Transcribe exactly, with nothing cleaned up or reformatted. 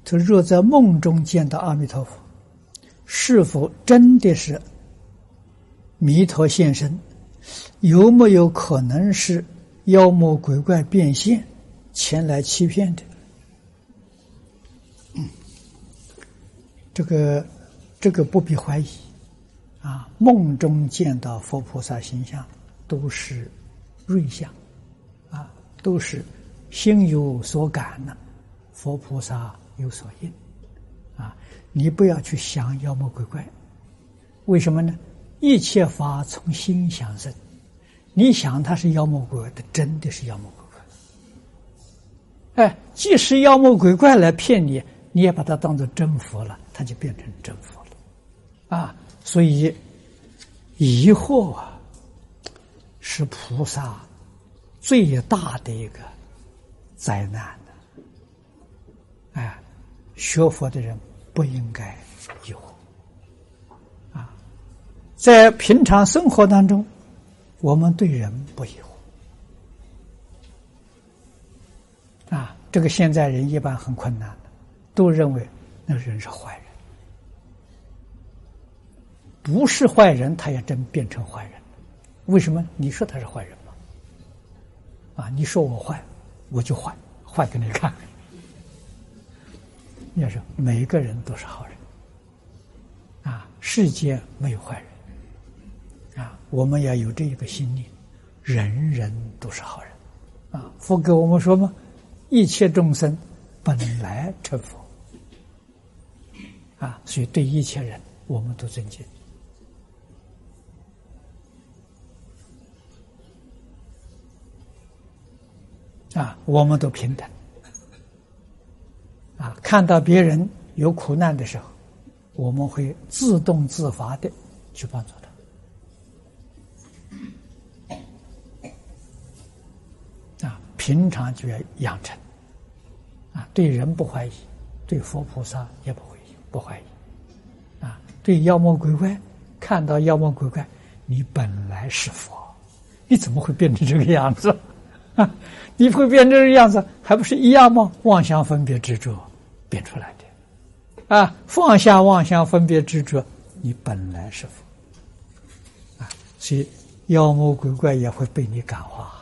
他若在梦中见到阿弥陀佛，是否真的是弥陀现身？有没有可能是妖魔鬼怪变现前来欺骗的？嗯，这个这个不必怀疑啊！梦中见到佛菩萨形象，都是瑞相啊，都是心有所感呢，佛菩萨有所应啊！你不要去想妖魔鬼怪，为什么呢？一切法从心想生，你想它是妖魔鬼怪，它真的是妖魔鬼怪。哎，即使妖魔鬼怪来骗你，你也把它当作真佛了，它就变成真佛了啊！所以疑惑啊，是菩萨最大的一个灾难的。哎，学佛的人不应该疑惑啊！在平常生活当中，我们对人不疑惑啊。这个现在人一般很困难的，都认为那人是坏人，不是坏人，他也真变成坏人了。为什么？你说他是坏人吗？啊，你说我坏，我就坏，坏给你看。要是每个人都是好人啊，世界没有坏人啊，我们要有这一个信念，人人都是好人啊。佛给我们说嘛，一切众生本来成佛啊，所以对一切人我们都尊敬啊，我们都平等啊。看到别人有苦难的时候，我们会自动自发的去帮助他啊。平常就要养成啊，对人不怀疑，对佛菩萨也不会不怀疑啊。对妖魔鬼怪，看到妖魔鬼怪，你本来是佛，你怎么会变成这个样子啊？你会变成这个样子，还不是一样吗？妄想分别执着变出来的啊！放下妄想分别执着，你本来是佛啊，所以妖魔鬼怪也会被你感化。